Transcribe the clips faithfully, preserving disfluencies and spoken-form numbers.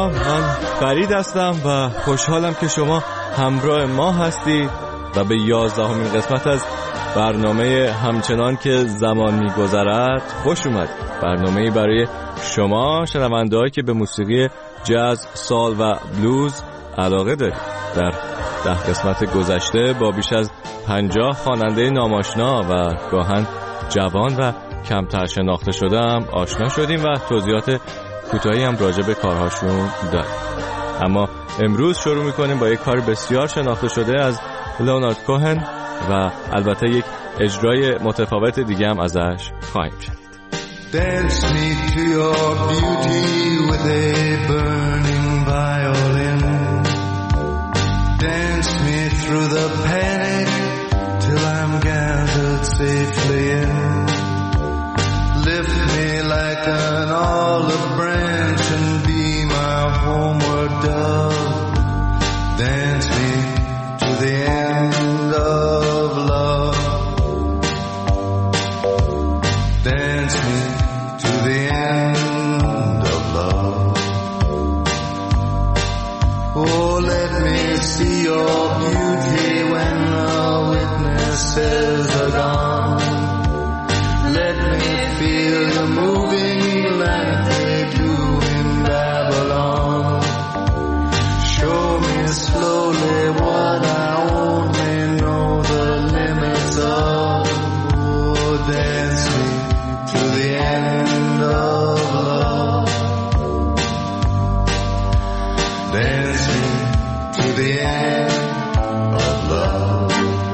سلام، من فرید هستم و خوشحالم که شما همراه ما هستید و به یازدهمین قسمت از برنامه همچنان که زمان می‌گذرد خوش اومد. برنامه‌ای برای شما شنونده‌هایی که به موسیقی جاز، سال و بلوز علاقه دارید. در ده قسمت گذشته با بیش از پنجاه خواننده ناماشنا و گاهن جوان و کمتر شناخته شده هم آشنا شدیم و توضیحات کوتاهی هم راجع به کارهاشون داریم. اما امروز شروع میکنیم با یک کار بسیار شناخته شده از لئونارد کوهن و البته یک اجرای متفاوت دیگه هم ازش خواهیم شنید. Dance me to your beauty with a burning violin. Dance me through the panic till I'm gathered safely in. Lift me like an olive branch and be my homeward dove. Dance me to the end of love. Dance me to the end of love. Oh, let me see your beauty when the witnesses are gone. Let me feel you moving like they do in Babylon. Show me slowly what I only know the limits of. Oh, dance me to the end of love. Dance me to the end of love.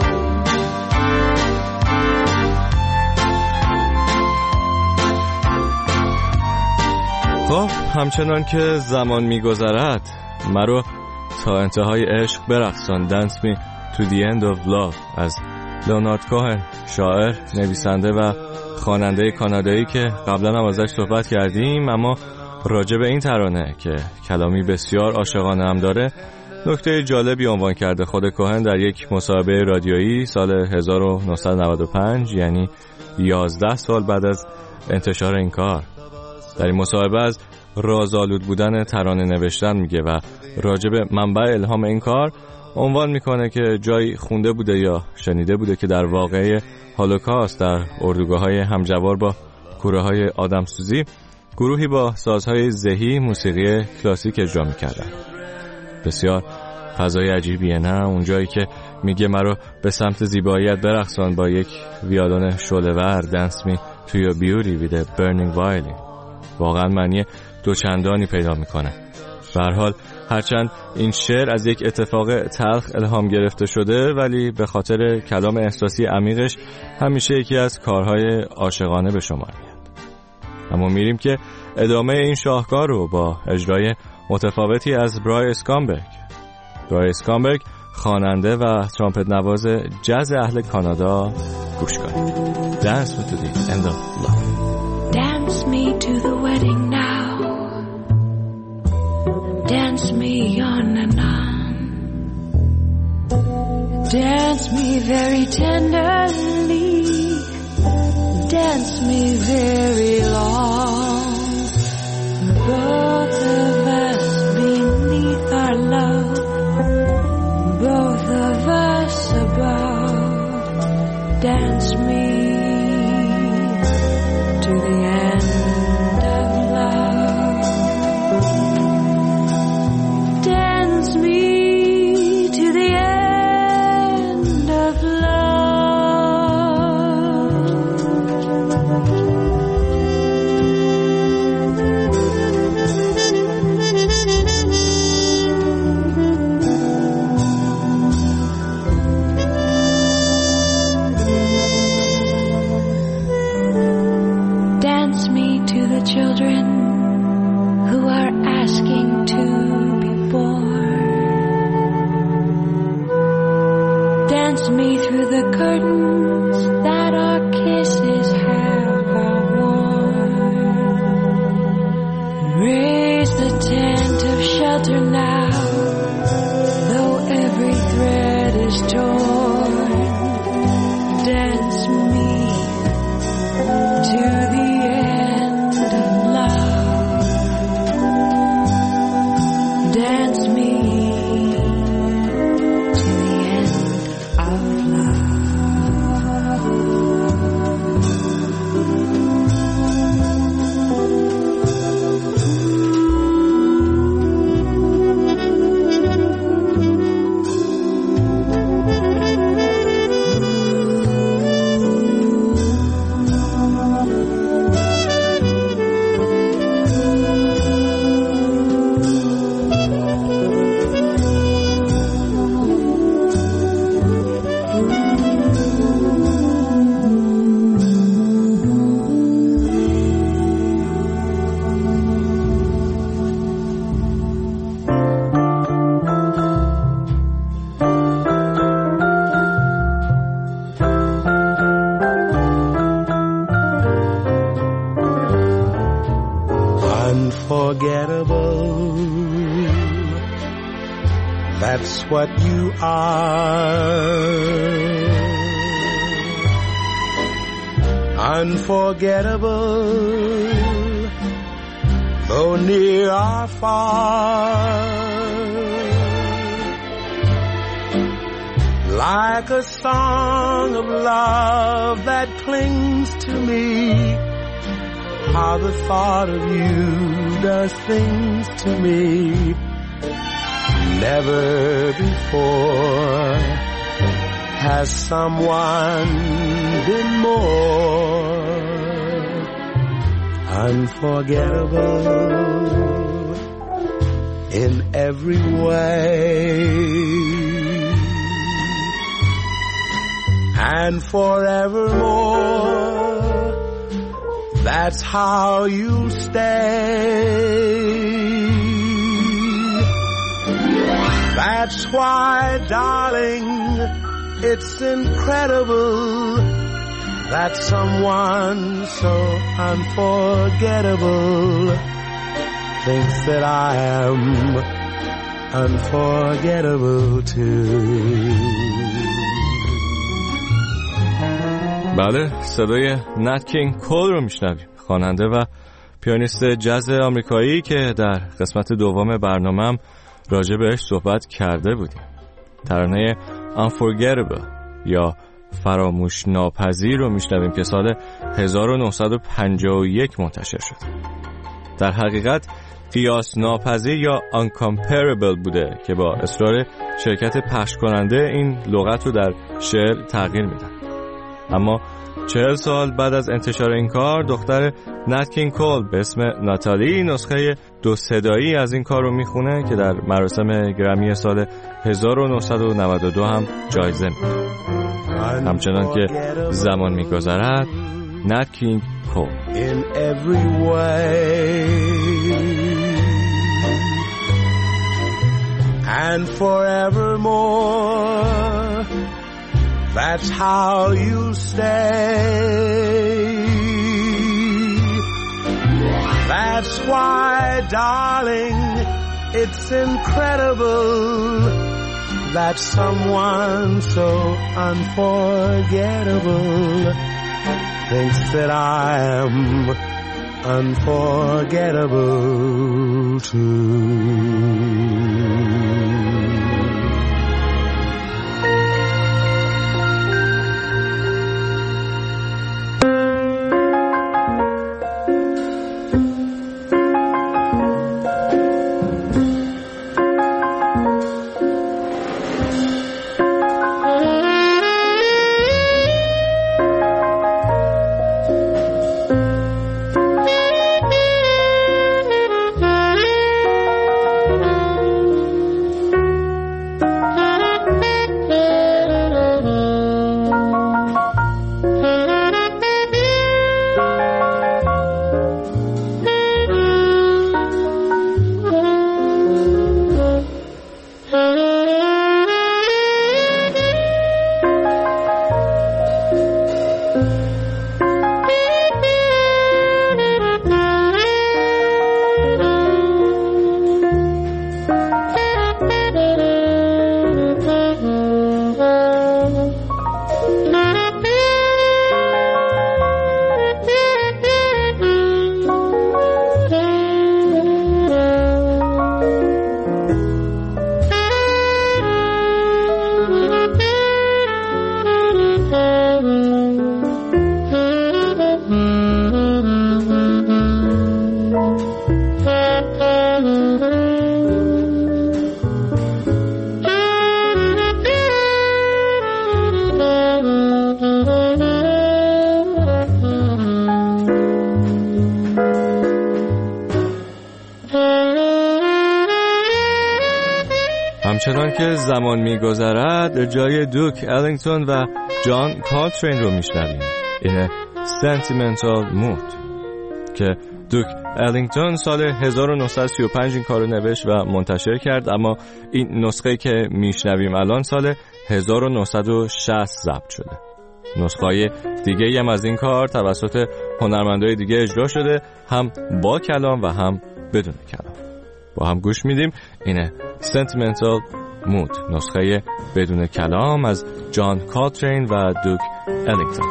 خب همچنان که زمان میگذرد مرا تا انتهای عشق برقصان. Dance me to the end of love از لئونارد کوهن، شاعر، نویسنده و خواننده کانادایی که قبلا هم ازش صحبت کردیم، اما راجع به این ترانه که کلامی بسیار عاشقانه هم داره نکته جالبی عنوان کرده خود کوهن در یک مصاحبه رادیویی سال هزار و نهصد و نود و پنج، یعنی یازده سال بعد از انتشار این کار. در این مصاحبه از رازآلود بودن ترانه نوشتن میگه و راجع به منبع الهام این کار عنوان میکنه که جایی خونده بوده یا شنیده بوده که در واقعه هولوکاست در اردوگاه‌های همجوار با کوره‌های آدمسوزی گروهی با سازهای زهی موسیقی کلاسیک اجرا میکردن. بسیار فضای عجیبیه نه؟ اون جایی که میگه مرا به سمت زیباییت برقصان با یک ویولون شعله‌ور. Dance me to your beauty with a burning violin. واقعا معنی دوچندانی پیدا میکنه. به هر حال هرچند این شعر از یک اتفاق تلخ الهام گرفته شده، ولی به خاطر کلام احساسی عمیقش همیشه یکی از کارهای عاشقانه به شمار میاد. اما میریم که ادامه این شاهکار رو با اجرای متفاوتی از برای اسکامبرگ. برای اسکامبرگ خواننده و ترامپت نواز جاز اهل کانادا گوش کنید. Dance me to the end of love. Dance me to the wedding now. Dance me on and on. Dance me very tenderly. Dance me very long. Both of us beneath our love. Both of us above. Dance me to the end of love. Dance me to the end of love. Dance me to the children who are asking to be born. Dance me through the curtains that our kisses have outworn. Raise the tent of shelter now, though every thread is torn. Dance me to the end of love. unforgettable. That's what you are. Unforgettable, though near or far. Like a song of love that clings to me. How the thought of you does things to me. Never before has someone been more unforgettable in every way. And forevermore, that's how you'll stay. That's why, darling, it's incredible that someone so unforgettable thinks that I am unforgettable too. بله، صدای نت کینگ کول رو میشنویم، خواننده و پیانیست جاز آمریکایی که در قسمت دوم برنامه‌ام راجع بهش صحبت کرده بودیم. ترانه Unforgettable یا فراموش ناپذیر رو میشنویم که سال هزار و نهصد و پنجاه و یک منتشر شد. در حقیقت قیاس ناپذیر یا uncomparable بوده که با اصرار شرکت پخش کننده این لغت رو در شعر تغییر میدن. اما چهل سال بعد از انتشار این کار، دختر نت کینگ کول به اسم ناتالی نسخه دو صدایی از این کار رو میخونه که در مراسم گرمی سال هزار و نهصد و نود و دو هم جایزه میده. همچنان که زمان میگذرد، نت کینگ کول. In every way and forevermore, that's how you stay. That's why, darling, it's incredible that someone so unforgettable thinks that I am unforgettable too. همچنان که زمان میگذرد، جای دوک الینگتون و جان کالترین رو میشنویم. این Sentimental Mood که دوک الینگتون سال هزار و نهصد و سی و پنج این کارو نوشت و منتشر کرد، اما این نسخه که میشنویم الان سال هزار و نهصد و شصت ضبط شده. نسخه‌های دیگه هم از این کار توسط هنرمندای دیگه اجرا شده، هم با کلام و هم بدون کلام. با هم گوش میدیم. اینه Sentimental Mood، نسخه بدون کلام از جان کالترین و دوک الینگتون.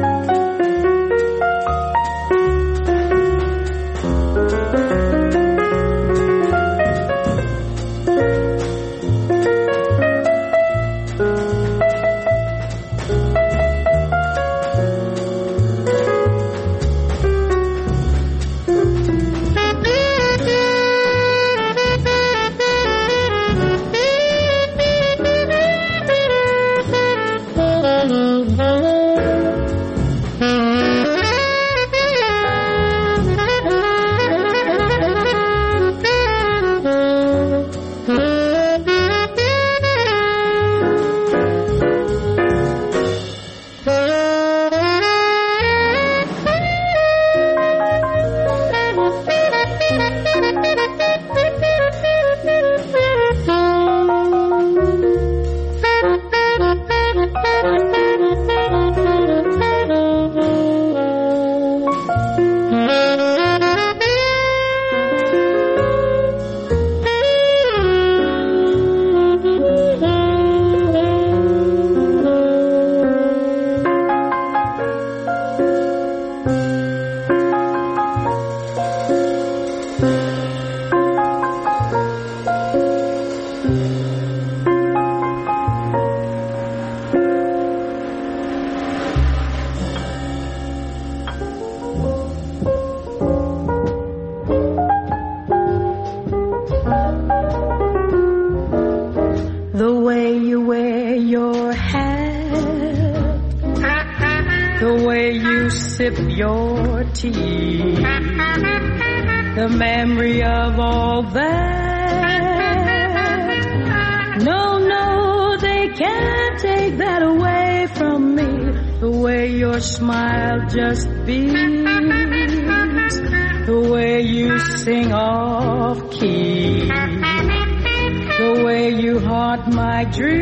Your tea, the memory of all that. No, no, they can't take that away from me. The way your smile just beams, the way you sing off key, the way you haunt my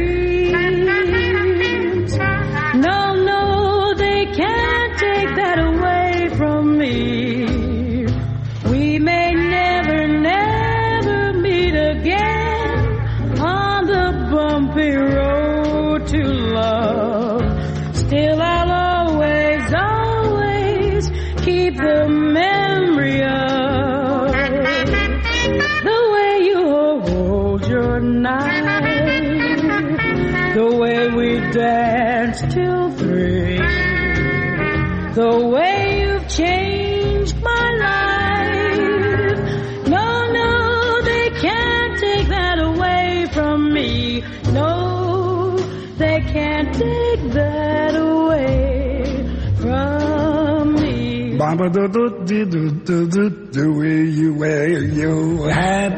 dreams. No, no, they can't take that away from me. We may never, never meet again on the bumpy road to love. Still I'll always, always keep the memory of the way you hold your knife, the way we danced till three, the way you've changed my life. No, no, they can't take that away from me. No, they can't take that away from me. Mama, do do do do do do the way you wear your hat,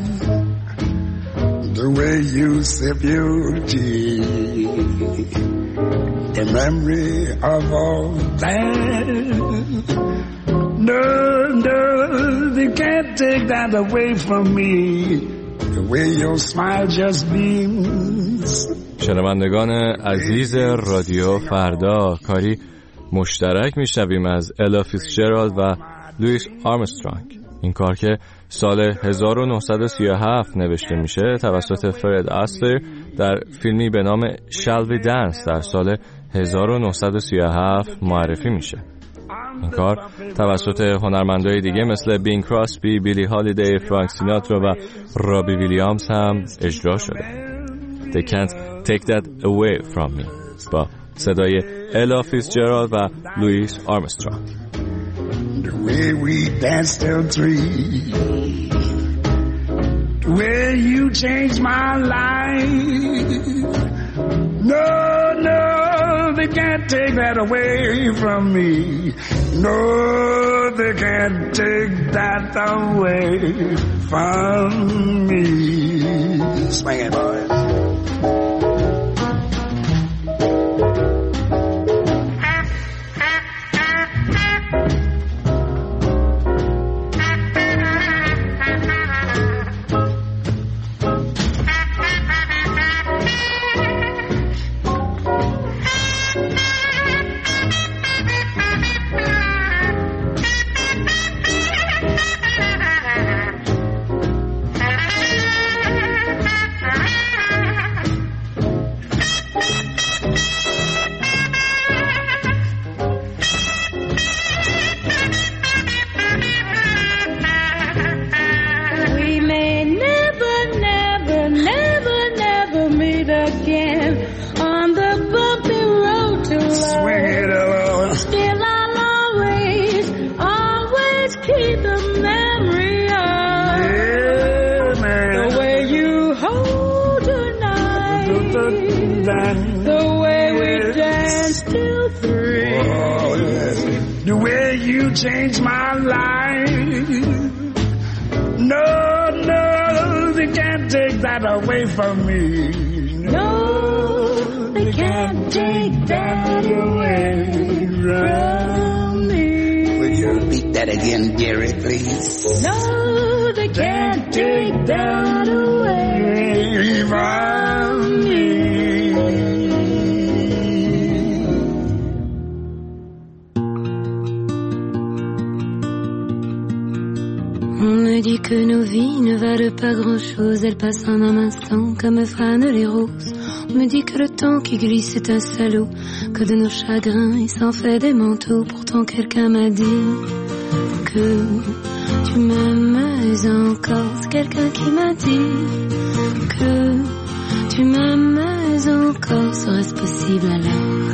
the way you sip your tea, the memory of all that. No, no, they can't take that away from me. The way your smile just beams. شنوندگان عزیز رادیو فردا، کاری مشترک میشنویم از الا فیتزجرالد و لوئیس آرمسترانگ. این کار که سال هزار و نهصد و سی و هفت نوشته میشه توسط فرد آستر در فیلمی به نام Shall We Dance در سال هزار و نهصد و سی و هفت معرفی میشه. این کار توسط هنرمندای دیگه مثل بین کراسبی، بیلی هالیدی، فرانک سیناترا و رابی ویلیامز هم اجرا شده. They can't take that away from me با صدای الا فیتزجرالد و لوئیس آرمسترانگ. The way we danced till three, the way you changed my life. No, no, they can't take that away from me. No, they can't take that away from me. Swing it, boys. done. The way we danced till three. Oh, yes. The way you changed my life. No, no, they can't take that away from me. No, they can't take that away from me. Will you repeat that again, Jerry, please? No, they can't take that away from me. On me dit que nos vies ne valent pas grand-chose, elles passent en un instant comme fanent les roses. On me dit que le temps qui glisse est un salaud, que de nos chagrins il s'en fait des manteaux. Pourtant quelqu'un m'a dit que tu m'aimes encore. C'est quelqu'un qui m'a dit que tu m'aimes encore. Serait-ce possible alors?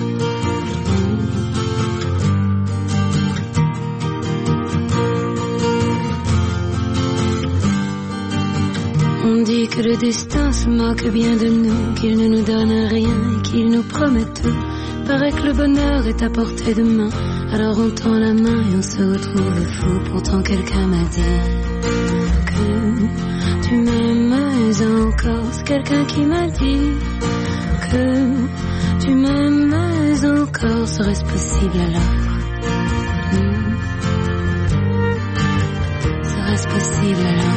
On dit que le destin se moque bien de nous, qu'il ne nous donne rien et qu'il nous promet tout. Paraît que le bonheur est à portée de main, alors on tend la main et on se retrouve fou. Pourtant quelqu'un m'a dit que tu m'aimes encore. C'est quelqu'un qui m'a dit que tu m'aimes encore. Serait-ce possible alors? hmm. Serait-ce possible alors?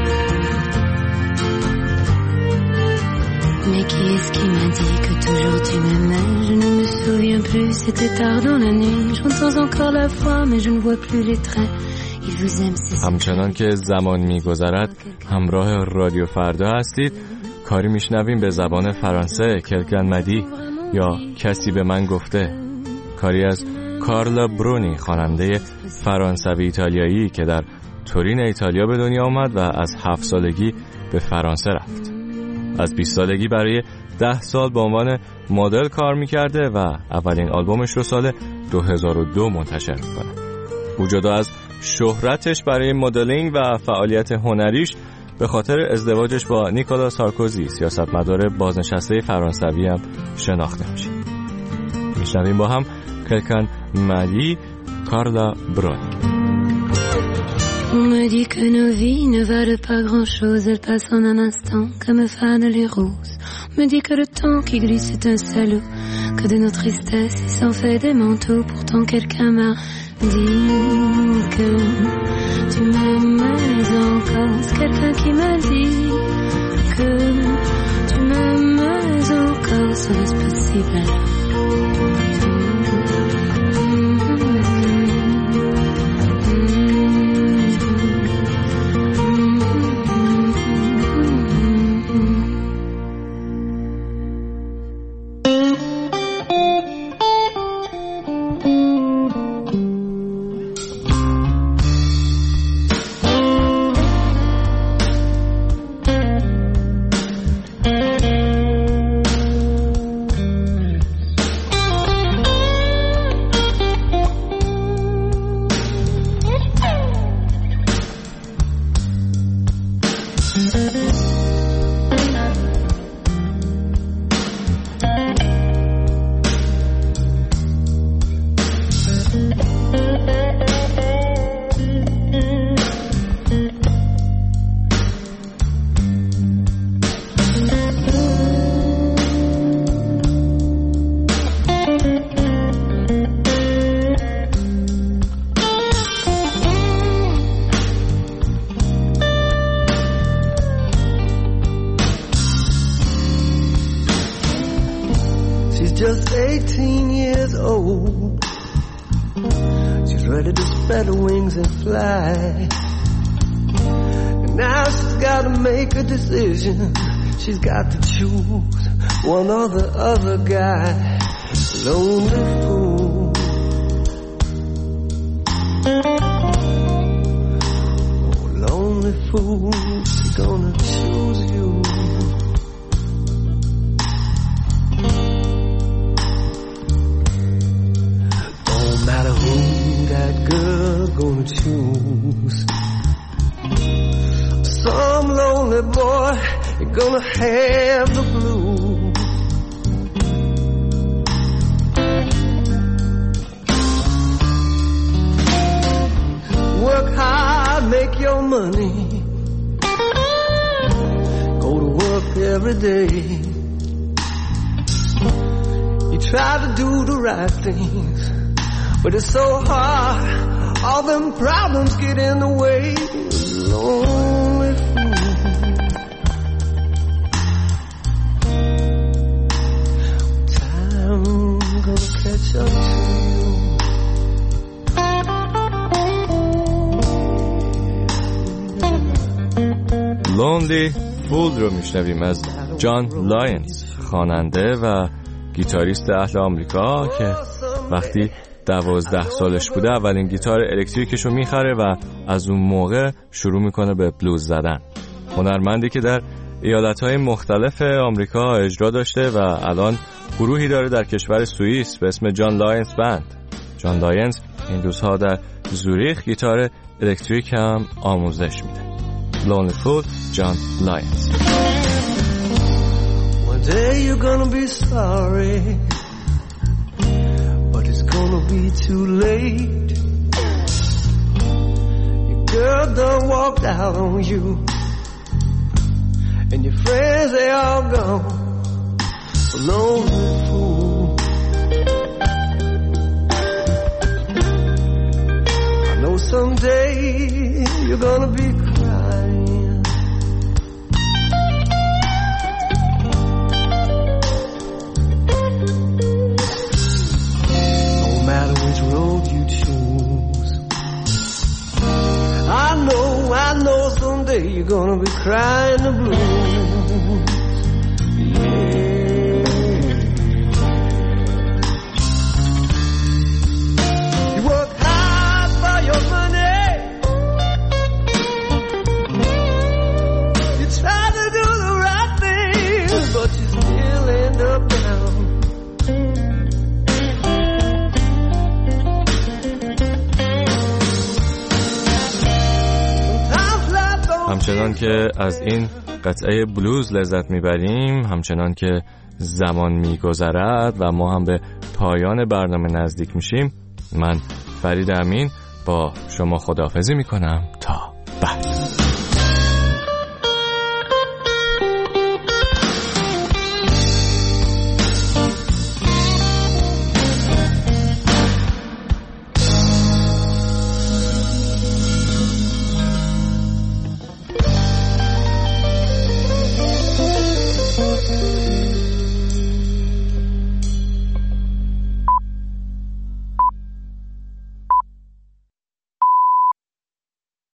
Mais qui est-ce qui m'a dit que toujours tu m'aimais? Je ne me souviens plus, c'était tard dans la nuit. J'entends encore la voix mais je ne vois plus les traits. Il vous aime, c'est همچنان که زمان می‌گذرد همراه رادیو فردا هستید. کاری میشنویم به زبان فرانسه، کلکن مدی یا کسی به من گفته، کاری از کارلا برونی، خواننده فرانسوی ایتالیایی که در تورین ایتالیا به دنیا آمد و از هفت سالگی به فرانسه رفت. از بیست سالگی برای ده سال به عنوان مدل کار میکرده و اولین آلبومش رو سال دو هزار و دو منتشر میکنه. او جدا از شهرتش برای مدلینگ و فعالیت هنریش به خاطر ازدواجش با نیکولا سارکوزی، سیاستمدار بازنشسته فرانسوی، هم شناخته میشه. میشنویم با هم کلکن مدی، کارلا برونی. On me dit que nos vies ne valent pas grand-chose, elles passent en un instant comme fanent les roses. On me dit que le temps qui glisse est un salaud, que de nos tristesses il s'en fait des manteaux. Pourtant quelqu'un m'a dit que tu m'aimes encore. C'est quelqu'un qui m'a dit que tu m'aimes encore. Serait-ce possible alors? Just eighteen years old. She's ready to spread her wings and fly. And now she's got to make a decision. She's got to choose one or the other guy. Lonely fool. Oh, lonely fool, she's gonna choose you. Don't matter who that girl gonna choose. Some lonely boy is gonna have the blues. work hard, make your money, go to work every day. You try to do the right things, but it's so hard, all them problems get in the way. Lonely fool, time gonna catch up to you. Lonely Fool رو میشنویم از جان لاینز، خواننده و گیتاریست اهل آمریکا که وقتی دوازده سالش بوده اولین گیتار الکتریکش رو میخره و از اون موقع شروع میکنه به بلوز زدن. هنرمندی که در ایالتهای مختلف آمریکا اجرا داشته و الان گروهی داره در کشور سوئیس به اسم جان لاینز بند. جان لاینز این روزها در زوریخ گیتار الکتریک هم آموزش میده. Lonely Fool، جان لاینز. One day you're gonna be sorry, but it's gonna be too late. Your girl done walked out on you, and your friends they all gone. Lonely fool, I know someday you're gonna be crying. No matter which road you choose, I know, I know someday you're gonna be crying the blues. Yeah. همچنان که از این قطعه بلوز لذت میبریم، همچنان که زمان میگذرد و ما هم به پایان برنامه نزدیک میشیم، من فرید امین با شما خداحافظی میکنم تا بعد.